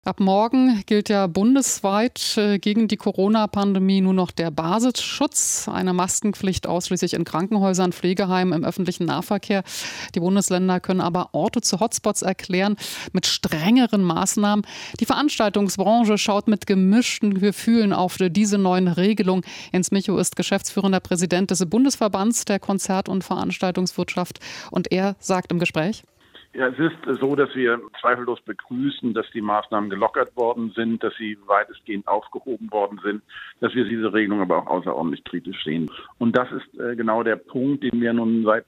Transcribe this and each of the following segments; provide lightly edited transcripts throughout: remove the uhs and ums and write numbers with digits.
Ab morgen gilt ja bundesweit gegen die Corona-Pandemie nur noch der Basisschutz, eine Maskenpflicht ausschließlich in Krankenhäusern, Pflegeheimen, im öffentlichen Nahverkehr. Die Bundesländer können aber Orte zu Hotspots erklären mit strengeren Maßnahmen. Die Veranstaltungsbranche schaut mit gemischten Gefühlen auf diese neuen Regelungen. Jens Michow ist geschäftsführender Präsident des Bundesverbands der Konzert- und Veranstaltungswirtschaft und er sagt im Gespräch: Ja, es ist so, dass wir zweifellos begrüßen, dass die Maßnahmen gelockert worden sind, dass sie weitestgehend aufgehoben worden sind, dass wir diese Regelung aber auch außerordentlich kritisch sehen. Und das ist genau der Punkt, den wir nun seit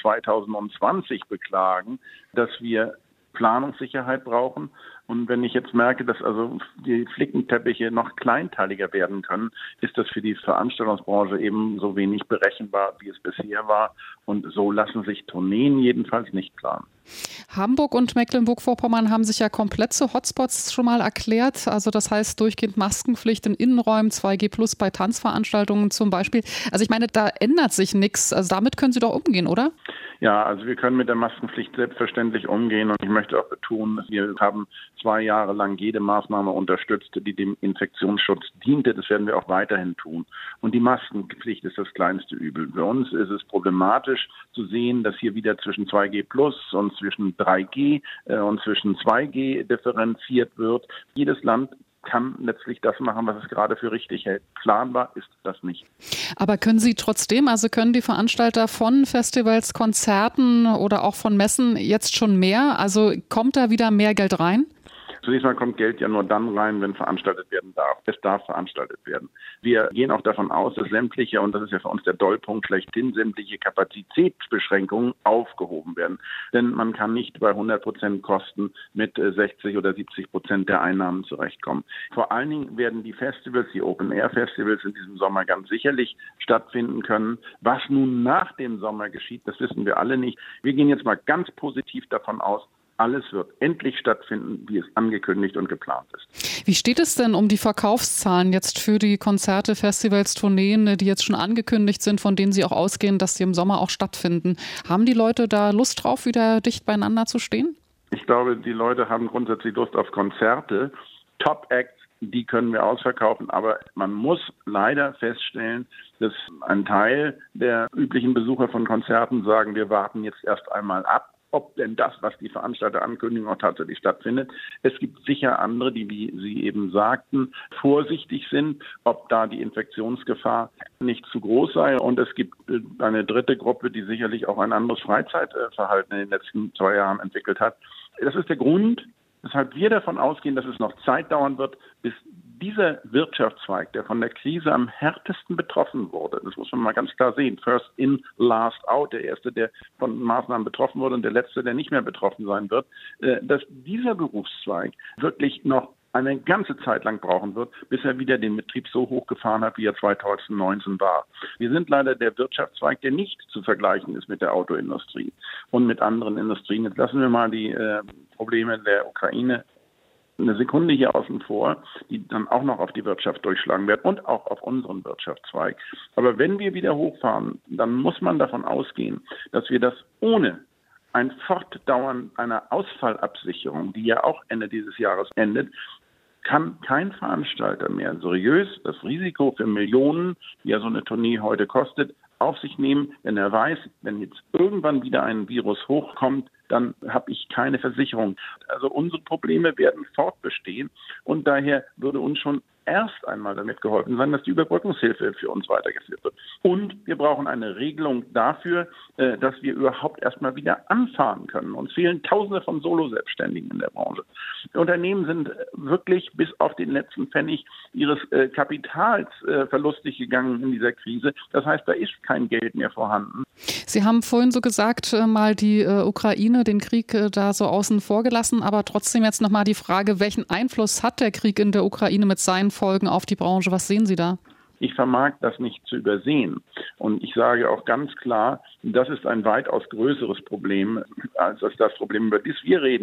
2020 beklagen, dass wir Planungssicherheit brauchen. Und wenn ich jetzt merke, dass also die Flickenteppiche noch kleinteiliger werden können, ist das für die Veranstaltungsbranche eben so wenig berechenbar, wie es bisher war. Und so lassen sich Tourneen jedenfalls nicht planen. Hamburg und Mecklenburg-Vorpommern haben sich ja komplett zu Hotspots schon mal erklärt. Also das heißt durchgehend Maskenpflicht in Innenräumen, 2G+ bei Tanzveranstaltungen zum Beispiel. Also ich meine, da ändert sich nichts. Also damit können Sie doch umgehen, oder? Ja, also wir können mit der Maskenpflicht selbstverständlich umgehen und ich möchte auch betonen, wir haben 2 Jahre lang jede Maßnahme unterstützt, die dem Infektionsschutz diente. Das werden wir auch weiterhin tun. Und die Maskenpflicht ist das kleinste Übel. Für uns ist es problematisch zu sehen, dass hier wieder zwischen 2G+ und zwischen 3G und zwischen 2G differenziert wird. Jedes Land kann letztlich das machen, was es gerade für richtig hält. Planbar ist das nicht. Aber können Sie trotzdem, also können die Veranstalter von Festivals, Konzerten oder auch von Messen jetzt schon mehr? Also kommt da wieder mehr Geld rein? Zunächst mal kommt Geld ja nur dann rein, wenn veranstaltet werden darf. Es darf veranstaltet werden. Wir gehen auch davon aus, dass sämtliche, und das ist ja für uns der Dollpunkt schlechthin, sämtliche Kapazitätsbeschränkungen aufgehoben werden. Denn man kann nicht bei 100% Kosten mit 60 oder 70% der Einnahmen zurechtkommen. Vor allen Dingen werden die Festivals, die Open-Air-Festivals in diesem Sommer ganz sicherlich stattfinden können. Was nun nach dem Sommer geschieht, das wissen wir alle nicht. Wir gehen jetzt mal ganz positiv davon aus, alles wird endlich stattfinden, wie es angekündigt und geplant ist. Wie steht es denn um die Verkaufszahlen jetzt für die Konzerte, Festivals, Tourneen, die jetzt schon angekündigt sind, von denen Sie auch ausgehen, dass sie im Sommer auch stattfinden? Haben die Leute da Lust drauf, wieder dicht beieinander zu stehen? Ich glaube, die Leute haben grundsätzlich Lust auf Konzerte. Top-Acts, die können wir ausverkaufen, aber man muss leider feststellen, dass ein Teil der üblichen Besucher von Konzerten sagen, wir warten jetzt erst einmal ab, ob denn das, was die Veranstalter ankündigen, auch tatsächlich stattfindet. Es gibt sicher andere, die, wie Sie eben sagten, vorsichtig sind, ob da die Infektionsgefahr nicht zu groß sei. Und es gibt eine dritte Gruppe, die sicherlich auch ein anderes Freizeitverhalten in den letzten 2 Jahren entwickelt hat. Das ist der Grund, weshalb wir davon ausgehen, dass es noch Zeit dauern wird, bis dieser Wirtschaftszweig, der von der Krise am härtesten betroffen wurde, das muss man mal ganz klar sehen, first in, last out, der erste, der von Maßnahmen betroffen wurde und der letzte, der nicht mehr betroffen sein wird, dass dieser Berufszweig wirklich noch eine ganze Zeit lang brauchen wird, bis er wieder den Betrieb so hochgefahren hat, wie er 2019 war. Wir sind leider der Wirtschaftszweig, der nicht zu vergleichen ist mit der Autoindustrie und mit anderen Industrien. Jetzt lassen wir mal die Probleme der Ukraine eine Sekunde hier außen vor, die dann auch noch auf die Wirtschaft durchschlagen werden und auch auf unseren Wirtschaftszweig. Aber wenn wir wieder hochfahren, dann muss man davon ausgehen, dass wir das ohne ein Fortdauern einer Ausfallabsicherung, die ja auch Ende dieses Jahres endet, kann kein Veranstalter mehr seriös das Risiko für Millionen, die ja so eine Tournee heute kostet, auf sich nehmen, wenn er weiß, wenn jetzt irgendwann wieder ein Virus hochkommt, dann habe ich keine Versicherung. Also unsere Probleme werden fortbestehen und daher würde uns schon erst einmal damit geholfen sein, dass die Überbrückungshilfe für uns weitergeführt wird. Und wir brauchen eine Regelung dafür, dass wir überhaupt erstmal wieder anfahren können. Uns fehlen Tausende von Solo-Selbstständigen in der Branche. Unternehmen sind wirklich bis auf den letzten Pfennig ihres Kapitals verlustig gegangen in dieser Krise. Das heißt, da ist kein Geld mehr vorhanden. Sie haben vorhin so gesagt, mal die Ukraine, den Krieg da so außen vor gelassen, aber trotzdem jetzt nochmal die Frage, welchen Einfluss hat der Krieg in der Ukraine mit seinen Folgen auf die Branche? Was sehen Sie da? Ich vermag das nicht zu übersehen. Und ich sage auch ganz klar, das ist ein weitaus größeres Problem als das Problem, über das wir reden.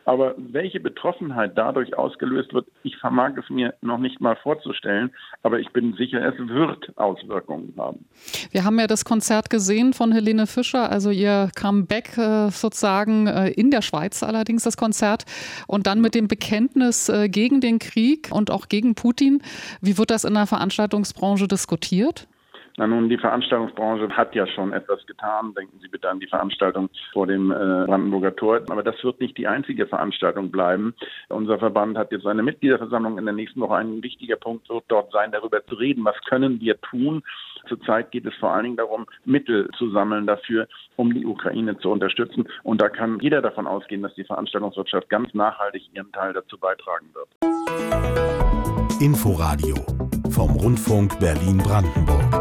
Aber welche Betroffenheit dadurch ausgelöst wird, ich vermag es mir noch nicht mal vorzustellen. Aber ich bin sicher, es wird Auswirkungen haben. Wir haben ja das Konzert gesehen von Helene Fischer, also ihr Comeback sozusagen in der Schweiz allerdings das Konzert und dann mit dem Bekenntnis gegen den Krieg und auch gegen Putin. Wie wird das in der Veranstaltungsbranche diskutiert? Na nun, die Veranstaltungsbranche hat ja schon etwas getan. Denken Sie bitte an die Veranstaltung vor dem Brandenburger Tor. Aber das wird nicht die einzige Veranstaltung bleiben. Unser Verband hat jetzt eine Mitgliederversammlung in der nächsten Woche. Ein wichtiger Punkt wird dort sein, darüber zu reden, was können wir tun. Zurzeit geht es vor allen Dingen darum, Mittel zu sammeln dafür, um die Ukraine zu unterstützen. Und da kann jeder davon ausgehen, dass die Veranstaltungswirtschaft ganz nachhaltig ihren Teil dazu beitragen wird. Inforadio vom Rundfunk Berlin-Brandenburg.